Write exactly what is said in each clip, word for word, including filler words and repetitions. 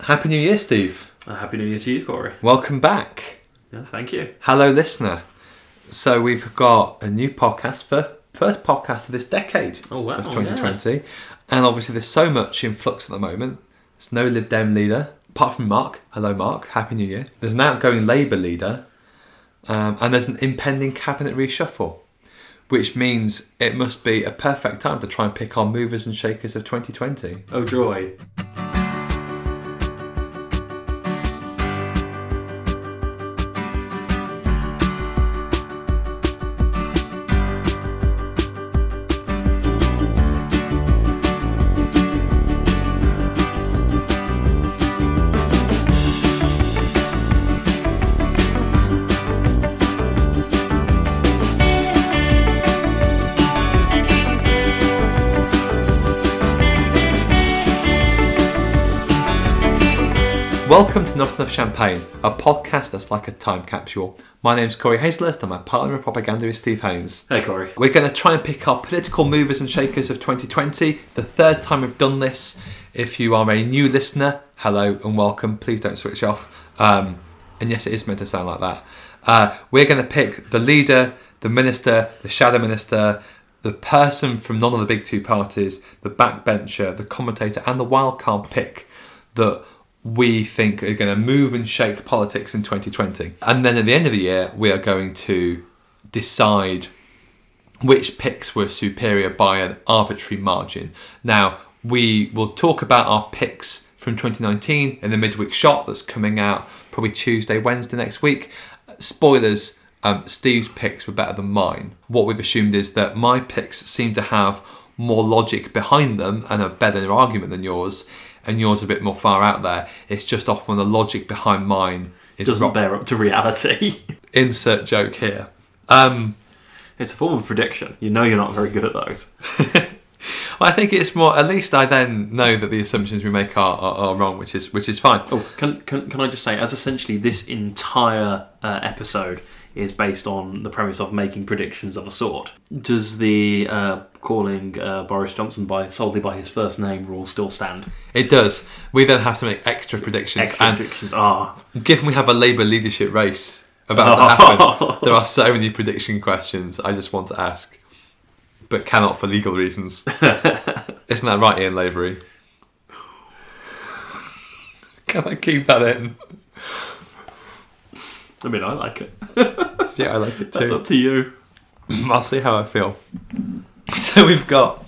Happy New Year, Steve. Uh, Happy New Year to you, Corey. Welcome back. Yeah, thank you. Hello, listener. So we've got a new podcast, first, first podcast of this decade. Oh, wow. Of twenty twenty. Yeah. And obviously there's so much in flux at the moment. There's no Lib Dem leader, apart from Mark. Hello, Mark. Happy New Year. There's an outgoing Labour leader. Um, and there's an impending cabinet reshuffle, which means it must be a perfect time to try and pick our movers and shakers of twenty twenty. Oh, joy. Welcome to Not Enough Champagne, a podcast that's like a time capsule. My name's Corey Hazlehurst and my partner in propaganda is Steve Haynes. Hey, Corey. We're going to try and pick our political movers and shakers of twenty twenty, the third time we've done this. If you are a new listener, hello and welcome. Please don't switch off. Um, and yes, it is meant to sound like that. Uh, we're going to pick the leader, the minister, the shadow minister, the person from none of the big two parties, the backbencher, the commentator and the wildcard pick that we think are going to move and shake politics in twenty twenty. And then at the end of the year, we are going to decide which picks were superior by an arbitrary margin. Now, we will talk about our picks from twenty nineteen in the midweek shot that's coming out probably Tuesday, Wednesday next week. Spoilers, um, Steve's picks were better than mine. What we've assumed is that my picks seem to have more logic behind them and a better argument than yours, and yours a bit more far out there. It's just often the logic behind mine is Doesn't wrong. bear up to reality. Insert joke here. Um, It's a form of prediction. You know you're not very good at those. I think it's more. At least I then know that the assumptions we make are, are, are wrong, which is which is fine. Oh, can can can I just say, as essentially this entire uh, episode is based on the premise of making predictions of a sort, does the uh, calling uh, Boris Johnson by solely by his first name rule still stand? It does. We then have to make extra predictions, Extra and predictions are. given we have a Labour leadership race about to happen, there are so many prediction questions I just want to ask, but cannot for legal reasons. Isn't that right, Ian Lavery? Can I keep that in? I mean, I like it. Yeah, I like it too. That's up to you. I'll see how I feel. So we've got...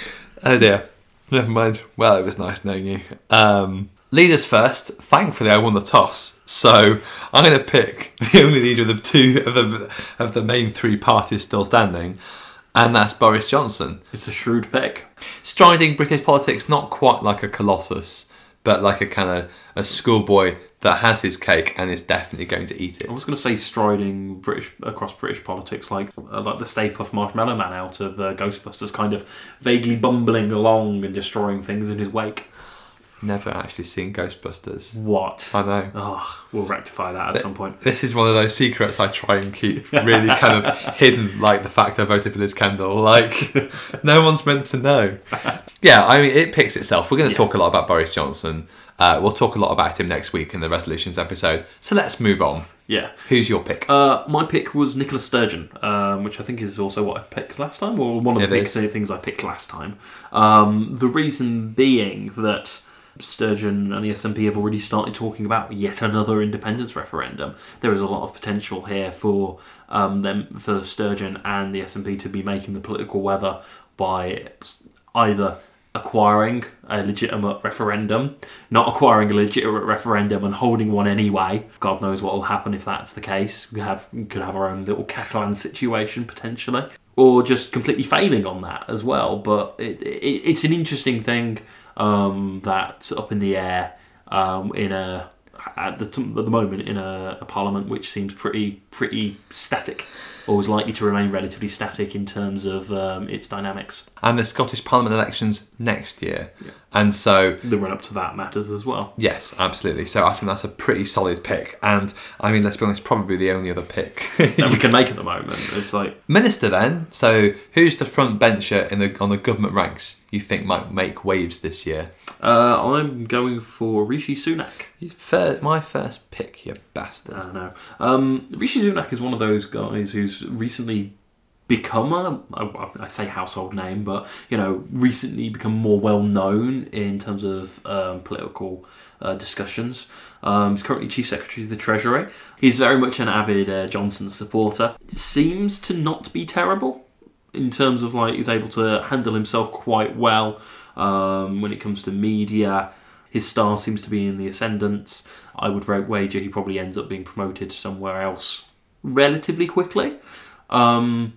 Oh dear. Never mind. Well, it was nice knowing you. Um, leaders first. Thankfully, I won the toss. So I'm going to pick the only leader of the two of the of the main three parties still standing, and that's Boris Johnson. It's a shrewd pick. Striding British politics, not quite like a colossus, but like a kind of a schoolboy that has his cake and is definitely going to eat it. I was going to say striding British across British politics, like uh, like the Stay Puft Marshmallow Man out of uh, Ghostbusters, kind of vaguely bumbling along and destroying things in his wake. Never actually seen Ghostbusters. What? I know. Oh, we'll rectify that at some point. This is one of those secrets I try and keep really kind of hidden, like the fact I voted for Liz Kendall. Like, no one's meant to know. Yeah, I mean, it picks itself. We're going to Yeah. talk a lot about Boris Johnson. Uh, we'll talk a lot about him next week in the resolutions episode. So let's move on. Yeah. Who's your pick? Uh, my pick was Nicola Sturgeon, um, which I think is also what I picked last time, or one of the It big is. things I picked last time. Um, the reason being that Sturgeon and the S N P have already started talking about yet another independence referendum. There is a lot of potential here for um, them, for Sturgeon and the S N P to be making the political weather by either acquiring a legitimate referendum, not acquiring a legitimate referendum and holding one anyway. God knows what will happen if that's the case. We have we could have our own little Catalan situation potentially, or just completely failing on that as well. But it, it, it's an interesting thing um, that's up in the air um, in a at the, at the moment in a, a parliament which seems pretty pretty static, or is likely to remain relatively static in terms of um, its dynamics. And the Scottish Parliament elections next year. Yeah. And so... The run-up to that matters as well. Yes, absolutely. So I think that's a pretty solid pick. And, I mean, let's be honest, probably the only other pick that we can make at the moment. It's like... Minister then. So who's the front bencher in the on the government ranks you think might make waves this year? Uh, I'm going for Rishi Sunak. Fir- my first pick, you bastard. I know. Um, Rishi Sunak is one of those guys who's recently become a, I, I say household name, but, you know, recently become more well known in terms of um, political uh, discussions. Um, he's currently Chief Secretary of the Treasury. He's very much an avid uh, Johnson supporter. Seems to not be terrible in terms of, like, he's able to handle himself quite well um, when it comes to media. His star seems to be in the ascendant. I would wager he probably ends up being promoted somewhere else relatively quickly. Um,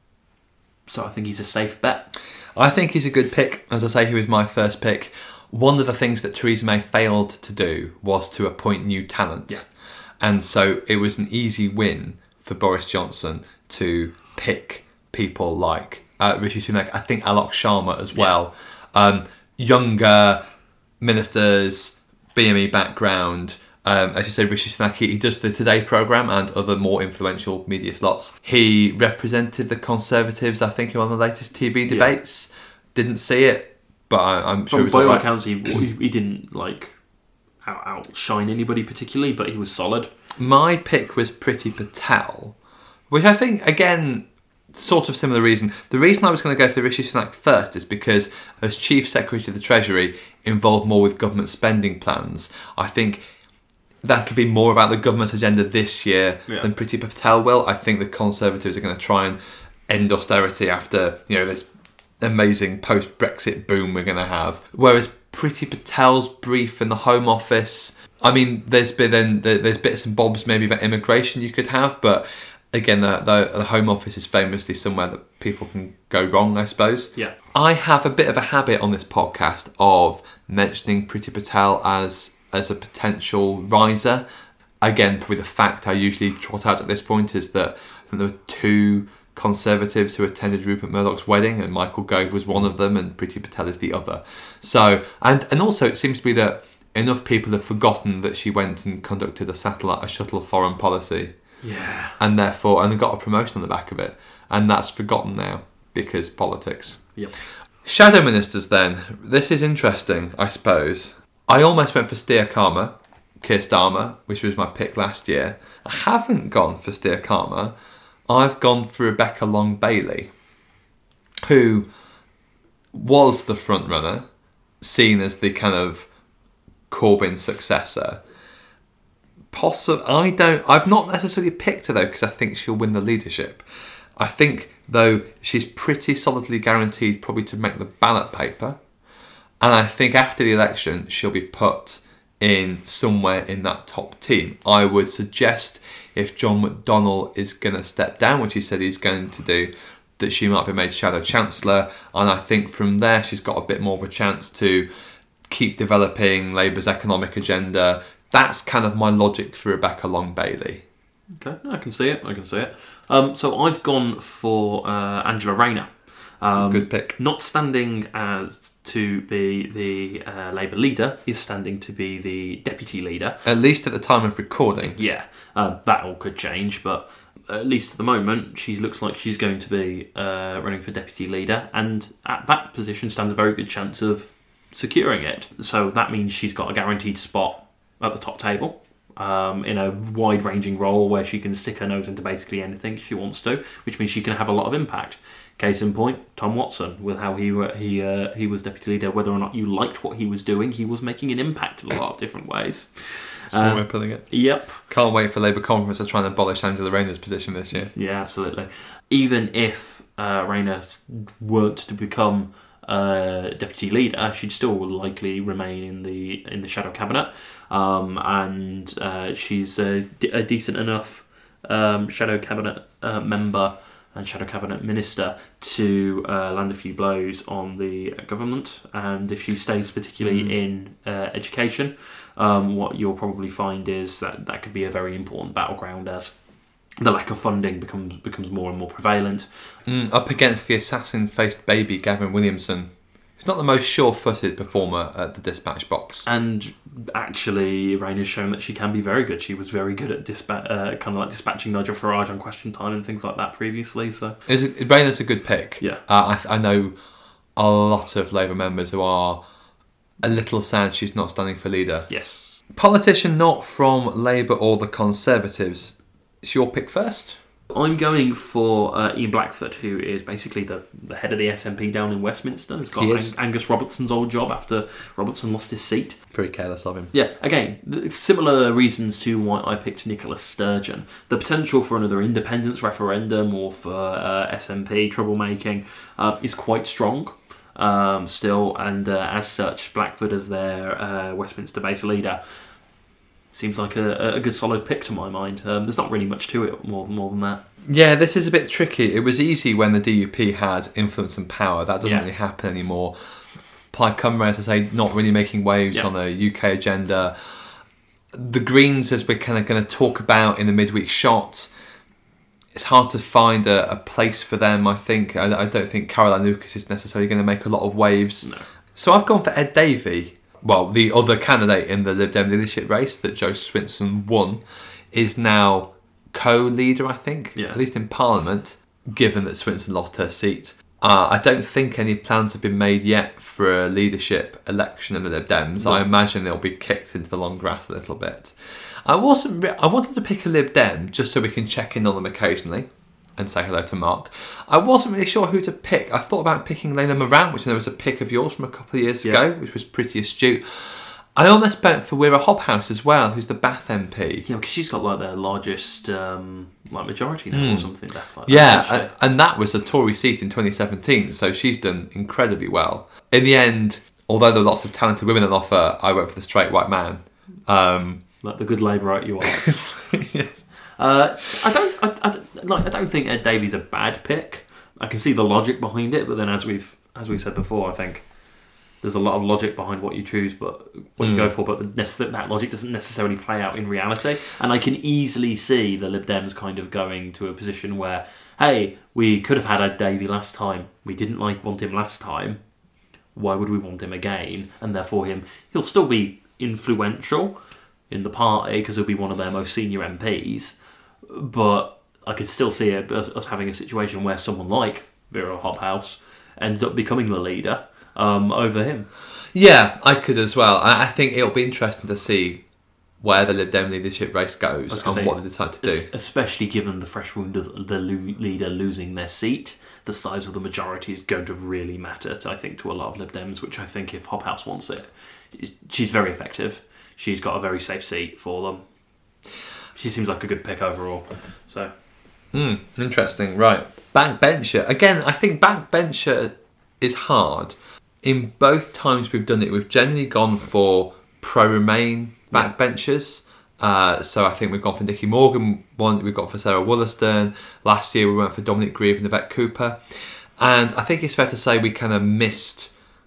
so I think he's a safe bet. I think he's a good pick. As I say, he was my first pick. One of the things that Theresa May failed to do was to appoint new talent. Yeah. And so it was an easy win for Boris Johnson to pick people like uh, Rishi Sunak. I think Alok Sharma as well. Yeah. Um, younger ministers, B M E background. Um, as you say, Rishi Sunak, he, he does the Today programme and other more influential media slots. He represented the Conservatives, I think, on the latest T V debates. Yeah. Didn't see it. But I, I'm sure From, it was by all right. accounts, he, he didn't like out, outshine anybody particularly, but he was solid. My pick was Priti Patel, which I think, again, sort of similar reason. The reason I was going to go for Rishi Sunak first is because as Chief Secretary of the Treasury, involved more with government spending plans. I think that'll be more about the government's agenda this year yeah. than Priti Patel will. I think the Conservatives are going to try and end austerity after, you know, this amazing post-Brexit boom we're going to have. Whereas Priti Patel's brief in the Home Office, I mean, there's been there's bits and bobs maybe about immigration you could have, but again, the, the, the Home Office is famously somewhere that people can go wrong, I suppose. Yeah. I have a bit of a habit on this podcast of mentioning Priti Patel as as a potential riser. Again, probably the fact I usually trot out at this point is that I think there were two Conservatives who attended Rupert Murdoch's wedding, and Michael Gove was one of them, and Priti Patel is the other. So, and and also it seems to be that enough people have forgotten that she went and conducted a satellite, a shuttle foreign policy. Yeah. And therefore, and got a promotion on the back of it, and that's forgotten now because politics. Yep. Shadow ministers, then. This is interesting, I suppose. I almost went for Steer Karma, Keir Starmer, which was my pick last year. I haven't gone for Steer Karma. I've gone for Rebecca Long Bailey, who was the front runner, seen as the kind of Corbyn successor. Possibly, I don't. I've not necessarily picked her though because I think she'll win the leadership. I think though she's pretty solidly guaranteed probably to make the ballot paper, and I think after the election she'll be put in somewhere in that top team. I would suggest if John McDonnell is going to step down, which he said he's going to do, that she might be made Shadow Chancellor, and I think from there she's got a bit more of a chance to keep developing Labour's economic agenda. That's kind of my logic for Rebecca Long Bailey. Okay, no, I can see it. I can see it. Um, so I've gone for uh, Angela Rayner. Um, good pick. Not standing as to be the uh, Labour leader, is standing to be the deputy leader. At least at the time of recording. Yeah, uh, that all could change, but at least at the moment, she looks like she's going to be uh, running for deputy leader, and at that position stands a very good chance of securing it. So that means she's got a guaranteed spot at the top table. Um, in a wide-ranging role where she can stick her nose into basically anything she wants to, which means she can have a lot of impact. Case in point, Tom Watson, with how he he uh, he was deputy leader. Whether or not you liked what he was doing, he was making an impact in a lot of different ways. That's one way of putting it. Yep. Can't wait for Labour conference to try and abolish Angela Rayner's position this year. Yeah, absolutely. Even if uh, Rayner weren't to become uh, deputy leader, she'd still likely remain in the in the shadow cabinet. Um, and uh, she's a, a decent enough um, shadow cabinet uh, member and shadow cabinet minister to uh, land a few blows on the government. And if she stays particularly mm. in uh, education, um, what you'll probably find is that that could be a very important battleground as the lack of funding becomes becomes more and more prevalent. Mm, up against the assassin-faced baby Gavin Williamson. He's not the most sure-footed performer at the dispatch box. And actually, Rayner's shown that she can be very good. She was very good at dispa- uh, kind of like dispatching Nigel Farage on Question Time and things like that previously. So Rayner's a good pick. Yeah, uh, I, I know a lot of Labour members who are a little sad she's not standing for leader. Yes. Politician not from Labour or the Conservatives. It's your pick first. I'm going for uh, Ian Blackford, who is basically the, the head of the S N P down in Westminster. He's got He Ang- is. Angus Robertson's old job after Robertson lost his seat. Very careless of him. Yeah, again, th- similar reasons to why I picked Nicola Sturgeon. The potential for another independence referendum or for uh, S N P troublemaking uh, is quite strong um, still, and uh, as such, Blackford as their uh, Westminster-based leader seems like a, a good solid pick to my mind. Um, there's not really much to it more, more than that. Yeah, this is a bit tricky. It was easy when the D U P had influence and power. That doesn't Yeah. really happen anymore. Plaid Cymru, as I say, not really making waves Yeah. on the U K agenda. The Greens, as we're kind of going to talk about in the midweek shot, it's hard to find a, a place for them, I think. I, I don't think Caroline Lucas is necessarily going to make a lot of waves. No. So I've gone for Ed Davey. Well, the other candidate in the Lib Dem leadership race that Joe Swinson won is now co-leader, I think, Yeah. at least in Parliament, given that Swinson lost her seat. Uh, I don't think any plans have been made yet for a leadership election in the Lib Dems. No. I imagine they'll be kicked into the long grass a little bit. I wasn't. Re- I wanted to pick a Lib Dem just so we can check in on them occasionally and say hello to Mark. I wasn't really sure who to pick. I thought about picking Lena Moran, which there was a pick of yours from a couple of years Yeah. ago, which was pretty astute. I almost went for Wira Hobhouse as well, who's the Bath M P. Yeah, because she's got like their largest um, like majority now or something left like that. Yeah, hasn't she? and, and that was a Tory seat in twenty seventeen, so she's done incredibly well. In the end, although there were lots of talented women on offer, I went for the straight white man. Um, like the good Labourite you are. uh, I don't, I, I, like, I don't think Ed Davey's a bad pick. I can see the logic behind it, but then as we've as we said before, I think there's a lot of logic behind what you choose, but what you Mm. go for, but the necess- that logic doesn't necessarily play out in reality. And I can easily see the Lib Dems kind of going to a position where, hey, we could have had Ed Davey last time. We didn't like want him last time. Why would we want him again? And therefore, him he'll still be influential in the party because he'll be one of their most senior M Ps. But I could still see it, us, us having a situation where someone like Vera Hobhouse ends up becoming the leader um, over him. yeah, I could as well. I, I think it'll be interesting to see where the Lib Dem leadership race goes was and gonna say, what they decide to do. Es- Especially given the fresh wound of the lo- leader losing their seat, the size of the majority is going to really matter, to, I think, to a lot of Lib Dems, which I think if Hobhouse wants it, she's very effective. She's got a very safe seat for them. She seems like a good pick overall. So, Hmm, interesting, right. Backbencher. Again, I think backbencher is hard. In both times we've done it, we've generally gone for pro-Remain backbenchers. Uh, so I think we've gone for Nicky Morgan, one we've got for Sarah Wollaston. Last year we went for Dominic Grieve and Yvette Cooper. And I think it's fair to say we kind of missed,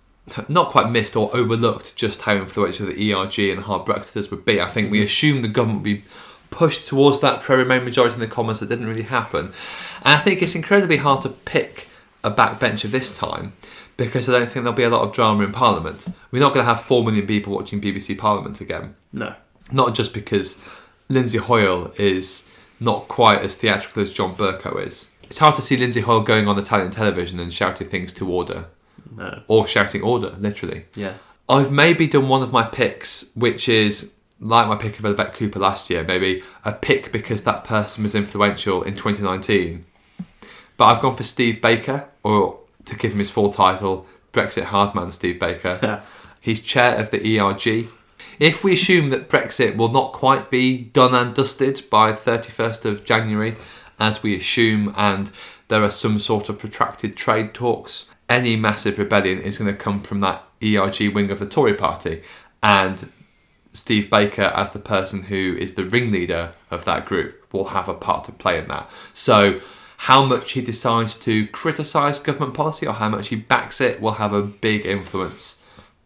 not quite missed or overlooked just how influential the E R G and hard Brexiters would be. I think we assumed the government would be pushed towards that pro-Remain majority in the Commons. That didn't really happen. And I think it's incredibly hard to pick a backbencher this time because I don't think there'll be a lot of drama in Parliament. We're not going to have four million people watching B B C Parliament again. no. Not just because Lindsay Hoyle is not quite as theatrical as John Bercow is. It's hard to see Lindsay Hoyle going on Italian television and shouting things to order. No. Or shouting order, literally. Yeah. I've maybe done one of my picks, which is like my pick of Yvette Cooper last year, maybe a pick because that person was influential in twenty nineteen. But I've gone for Steve Baker, or to give him his full title, Brexit Hardman Steve Baker. He's chair of the E R G. If we assume that Brexit will not quite be done and dusted by thirty-first of January, as we assume, and there are some sort of protracted trade talks, any massive rebellion is going to come from that E R G wing of the Tory party. And Steve Baker, as the person who is the ringleader of that group, will have a part to play in that. So how much he decides to criticise government policy or how much he backs it will have a big influence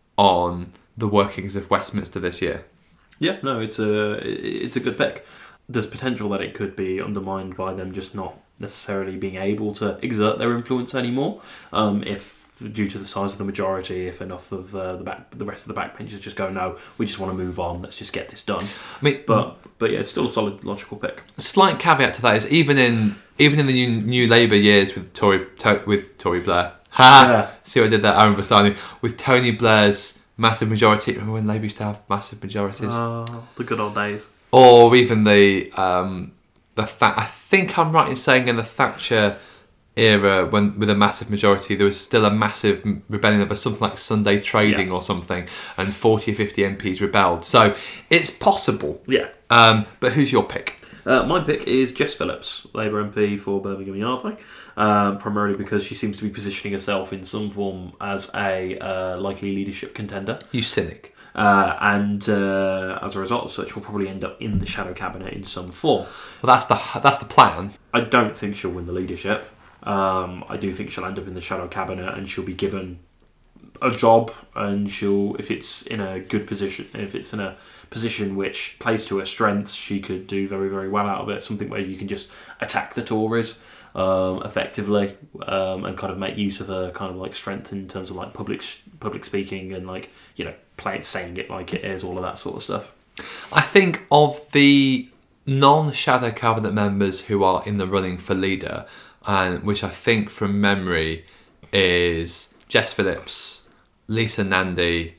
on the workings of Westminster this year. Yeah, no, it's a it's a good pick. There's potential that it could be undermined by them just not necessarily being able to exert their influence anymore. Um, if due to the size of the majority, if enough of uh, the back, the rest of the backbenchers just go, no, we just want to move on. Let's just get this done. I mean, But but yeah, it's still a solid logical pick. slight caveat to that is even in even in the new, new Labour years with Tory to, with Tory Blair. Ha! Yeah. See what I did there, Aaron Bastani, with Tony Blair's massive majority. Remember when Labour used to have massive majorities? Oh, the good old days. Or even the um, the Th- I think I'm right in saying in the Thatcher era, when with a massive majority, there was still a massive rebellion over something like Sunday trading Yeah. or something, and forty or fifty M Ps rebelled. So it's possible. Yeah. Um, but who's your pick? Uh, my pick is Jess Phillips, Labour M P for Birmingham Yardley, um, primarily because she seems to be positioning herself in some form as a uh, likely leadership contender. You cynic. Uh, and uh, as a result of such, will probably end up in the shadow cabinet in some form. Well, that's the that's the plan. I don't think she'll win the leadership. Um, I do think she'll end up in the shadow cabinet, and she'll be given a job, and she'll, if it's in a good position, if it's in a position which plays to her strengths, she could do very, very well out of it. Something where you can just attack the Tories um, effectively um, and kind of make use of her kind of like strength in terms of like public public speaking and like, you know, play saying it like it is, all of that sort of stuff. I think of the non-shadow cabinet members who are in the running for leader, and which I think from memory is Jess Phillips, Lisa Nandy,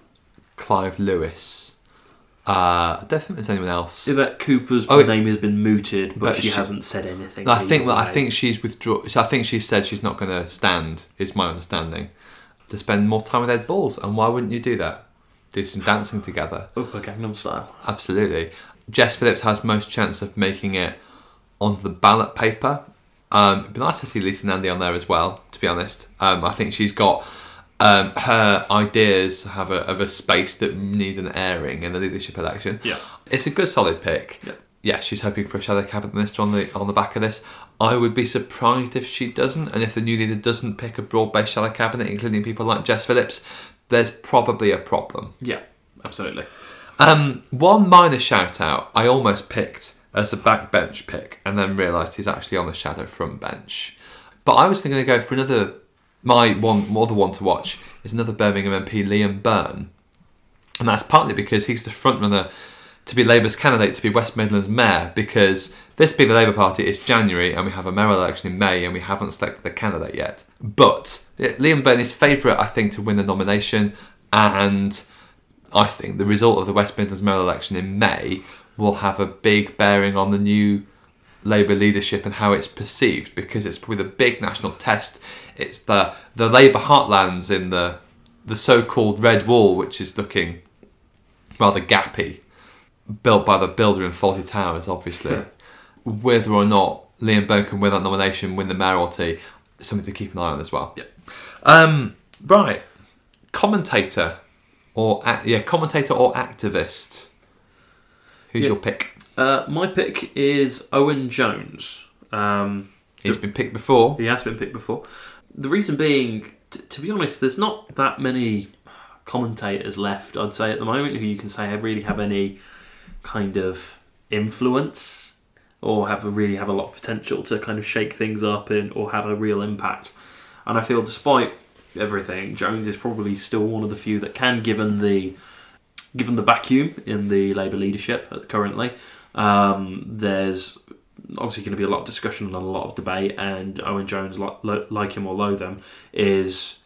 Clive Lewis. Uh, I don't think there's anyone else. Yvette Cooper's Oh, it- name has been mooted, but, but she, she- hasn't said anything. I think either well, I way. think she's withdrawn. I think she said she's not going to stand. Is my understanding. To spend more time with Ed Balls, and why wouldn't you do that? Do some dancing together. Upper Gangnam Style. Absolutely. Jess Phillips has most chance of making it onto the ballot paper. Um, it'd be nice to see Lisa Nandy on there as well, to be honest. Um, I think she's got um, her ideas have a, of a space that needs an airing in the leadership election. Yeah. It's a good solid pick. Yeah. Yeah, she's hoping for a shadow cabinet minister on the on the back of this. I would be surprised if she doesn't, and if the new leader doesn't pick a broad-based shadow cabinet, including people like Jess Phillips, there's probably a problem. Yeah, absolutely. Um, one minor shout out, I almost picked as a backbench pick and then realised he's actually on the shadow front bench. But I was thinking to go for another, my one other one to watch is another Birmingham M P, Liam Byrne. And that's partly because he's the front runner to be Labour's candidate to be West Midlands mayor, because this being the Labour Party, it's January and we have a mayoral election in May and we haven't selected the candidate yet. But yeah, Liam Byrne is favourite, I think, to win the nomination, and I think the result of the West Midlands mayoral election in May will have a big bearing on the new Labour leadership and how it's perceived, because it's probably the big national test. It's the the Labour heartlands in the the so-called Red Wall, which is looking rather gappy, built by the builder in Fawlty Towers, obviously. Yeah. Whether or not Liam Byrne can win that nomination, win the mayoralty, is something to keep an eye on as well. Yeah. Um, right, commentator or ac- yeah, commentator or activist. Who's Yeah. your pick? Uh, my pick is Owen Jones. Um, He's been picked before. he has been picked before. The reason being, t- to be honest, there's not that many commentators left, I'd say, at the moment, who you can say really have any kind of influence or have a, really have a lot of potential to kind of shake things up and or have a real impact. And I feel, despite everything, Jones is probably still one of the few that can, given the given the vacuum in the Labour leadership currently. Um, there's obviously going to be a lot of discussion and a lot of debate, and Owen Jones, like, like him or loathe him, is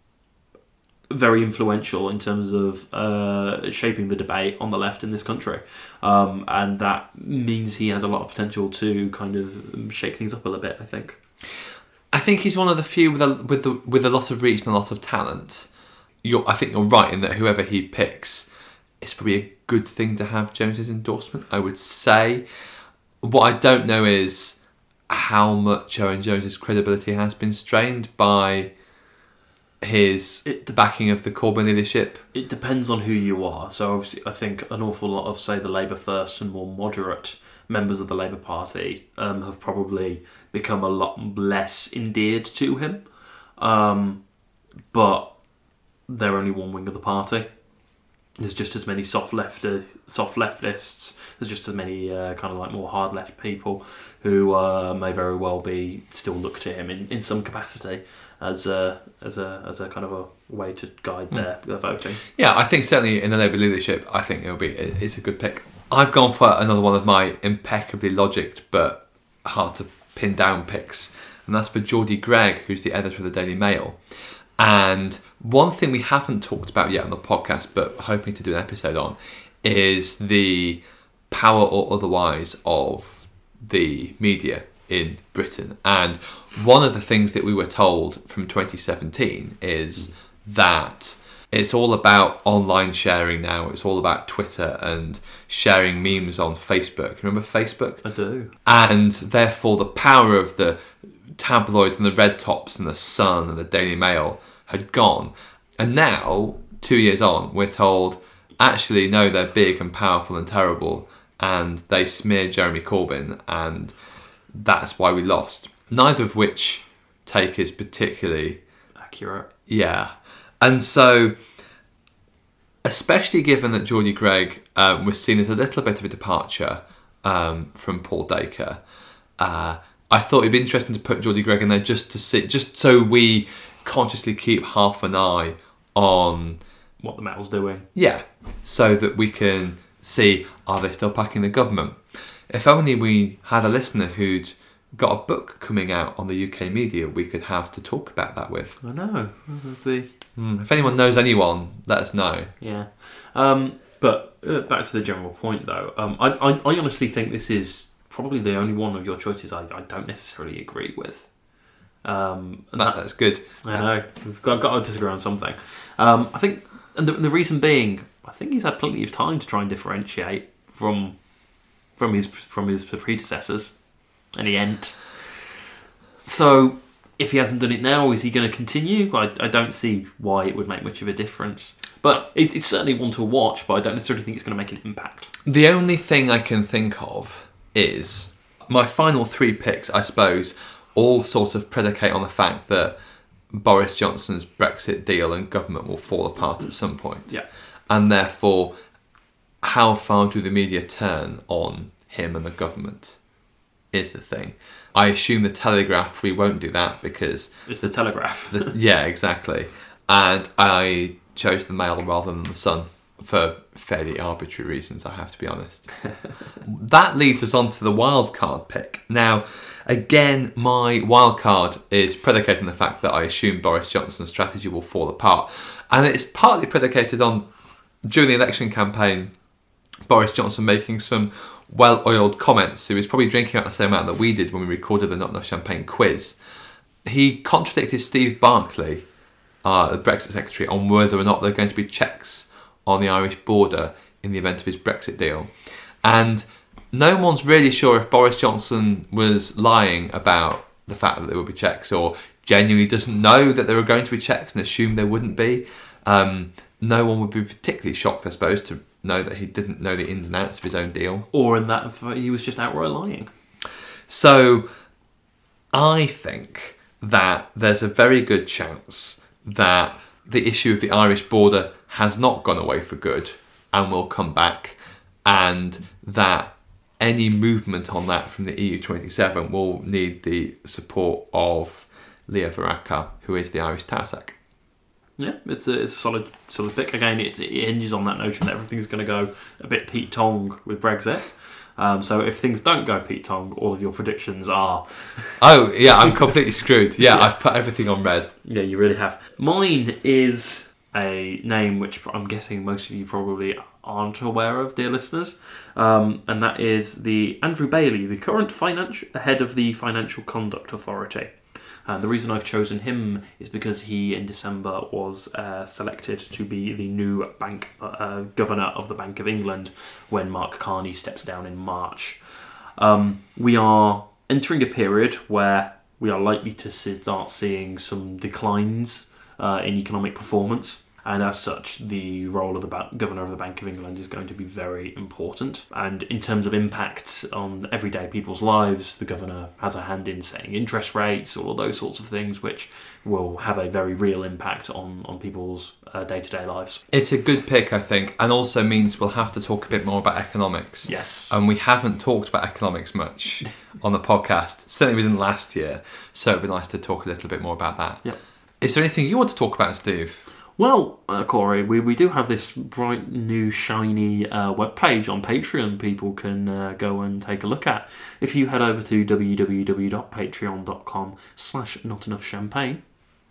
very influential in terms of uh, shaping the debate on the left in this country, um, and that means he has a lot of potential to kind of shake things up a little bit, I think. I think he's one of the few with a with the, with a lot of reach and a lot of talent. You're, I think you're right in that whoever he picks, it's probably a good thing to have Jones's endorsement, I would say. What I don't know is how much Owen Jones's credibility has been strained by his It- the backing of the Corbyn leadership. It depends on who you are. So obviously, I think an awful lot of, say, the Labour First and more moderate members of the Labour Party um, have probably become a lot less endeared to him. Um, but they're only one wing of the party. There's just as many soft left soft leftists. There's just as many uh, kind of like more hard left people who uh, may very well be still look to him in, in some capacity as a as a as a kind of a way to guide their, their voting. Yeah, I think certainly in the Labour leadership, I think it'll be it's a good pick. I've gone for another one of my impeccably logicked but hard to pin down picks, and that's for Geordie Gregg, who's the editor of the Daily Mail. And one thing we haven't talked about yet on the podcast, but hoping to do an episode on, is the power or otherwise of the media in Britain. And one of the things that we were told from twenty seventeen is that it's all about online sharing now. It's all about Twitter and sharing memes on Facebook. Remember Facebook? I do. And therefore the power of the tabloids and the Red Tops and the Sun and the Daily Mail had gone. And now, two years on, we're told, actually, no, they're big and powerful and terrible, and they smeared Jeremy Corbyn, and that's why we lost. Neither of which take is particularly accurate. Yeah. And so, especially given that Geordie Greig um, was seen as a little bit of a departure um, from Paul Dacre, uh, I thought it'd be interesting to put Geordie Greig in there just to see, just so we consciously keep half an eye on what the Met's doing. Yeah, so that we can see, are they still backing the government? If only we had a listener who'd got a book coming out on the U K media we could have to talk about that with. I know. That would be... Mm, if anyone knows anyone, let us know. Yeah. Um, but uh, back to the general point, though. Um, I, I, I honestly think this is probably the only one of your choices I, I don't necessarily agree with. Um, and that, that's good. I know. We've got, got to disagree on something. Um, I think, and the, the reason being, I think he's had plenty of time to try and differentiate from from his from his predecessors, and he ain't. So, if he hasn't done it now, is he going to continue? I, I don't see why it would make much of a difference. But it's, it's certainly one to watch, but I don't necessarily think it's going to make an impact. The only thing I can think of is my final three picks, I suppose, all sort of predicate on the fact that Boris Johnson's Brexit deal and government will fall apart at some point. Yeah. And therefore, how far do the media turn on him and the government is the thing. I assume the Telegraph, we won't do that because... It's the Telegraph. the, yeah, exactly. And I chose the Mail rather than the Sun for fairly arbitrary reasons, I have to be honest. That leads us on to the wildcard pick. Now, again, my wildcard is predicated on the fact that I assume Boris Johnson's strategy will fall apart. And it's partly predicated on, during the election campaign, Boris Johnson making some well-oiled comments. He was probably drinking out the same amount that we did when we recorded the Not Enough Champagne quiz. He contradicted Steve Barclay, uh, the Brexit secretary, on whether or not there are going to be checks on the Irish border in the event of his Brexit deal. And no one's really sure if Boris Johnson was lying about the fact that there would be checks or genuinely doesn't know that there are going to be checks and assumed there wouldn't be. Um, no one would be particularly shocked, I suppose, to know that he didn't know the ins and outs of his own deal. Or in that he was just outright lying. So I think that there's a very good chance that the issue of the Irish border has not gone away for good and will come back, and that any movement on that from the E U twenty-seven will need the support of Leo Varadkar, who is the Irish Taoiseach. Yeah, it's a, it's a solid solid pick. Again, it, it hinges on that notion that everything's going to go a bit Pete Tong with Brexit. Um, so if things don't go Pete Tong, all of your predictions are... Oh, yeah, I'm completely screwed. Yeah, yeah, I've put everything on red. Yeah, you really have. Mine is a name which I'm guessing most of you probably aren't aware of, dear listeners, um, and that is the Andrew Bailey, the current financial head of the Financial Conduct Authority. And the reason I've chosen him is because he, in December, was uh, selected to be the new bank uh, governor of the Bank of England when Mark Carney steps down in March. Um, we are entering a period where we are likely to start seeing some declines uh, in economic performance. And as such, the role of the ba- Governor of the Bank of England is going to be very important. And in terms of impact on everyday people's lives, the Governor has a hand in setting interest rates, all of those sorts of things, which will have a very real impact on, on people's uh, day-to-day lives. It's a good pick, I think, and also means we'll have to talk a bit more about economics. Yes. And we haven't talked about economics much on the podcast, certainly within last year, so it'd be nice to talk a little bit more about that. Yep. Is there anything you want to talk about, Steve? Well, uh, Corey, we, we do have this bright, new, shiny uh, webpage on Patreon people can uh, go and take a look at. If you head over to www.patreon.com slash not enough champagne,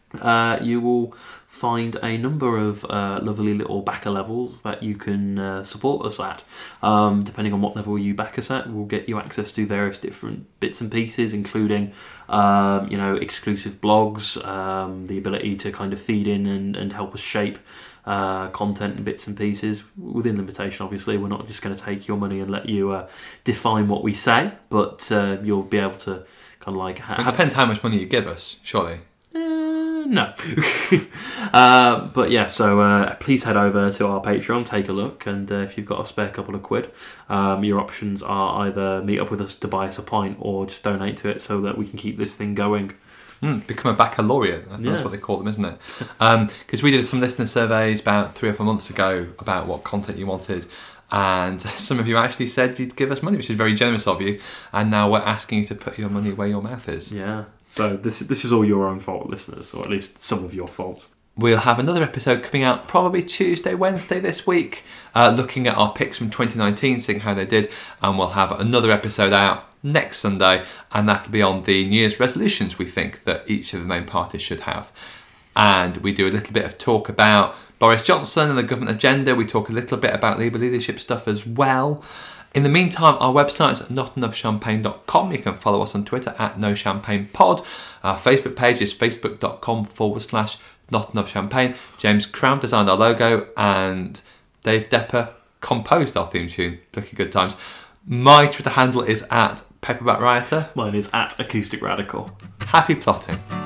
uh, you will find a number of uh, lovely little backer levels that you can uh, support us at. Um, depending on what level you back us at, we'll get you access to various different bits and pieces, including um, you know, exclusive blogs, um, the ability to kind of feed in and, and help us shape uh, content and bits and pieces within limitation. Obviously, we're not just going to take your money and let you uh, define what we say, but uh, you'll be able to kind of like ha- It depends how much money you give us, surely. No. uh, but yeah, so uh, please head over to our Patreon, take a look, and uh, if you've got a spare couple of quid, um, your options are either meet up with us to buy us a pint or just donate to it so that we can keep this thing going. Mm, become a baccalaureate, I think Yeah. that's what they call them, isn't it? Because um, we did some listener surveys about three or four months ago about what content you wanted, and some of you actually said you'd give us money, which is very generous of you, and now we're asking you to put your money where your mouth is. Yeah. So this this is all your own fault, listeners, or at least some of your fault. We'll have another episode coming out probably Tuesday, Wednesday this week, uh, looking at our picks from twenty nineteen, seeing how they did, and we'll have another episode out next Sunday, and that'll be on the New Year's resolutions we think that each of the main parties should have. And we do a little bit of talk about Boris Johnson and the government agenda. We talk a little bit about Labour leadership stuff as well. In the meantime, our website's not enough champagne dot com. You can follow us on Twitter at no champagne pod. Our Facebook page is facebook.com forward slash not enough champagne. James Crown designed our logo and Dave Depper composed our theme tune. Looking good times. My Twitter handle is at Paperback Rioter. Mine is at Acoustic Radical. Happy plotting.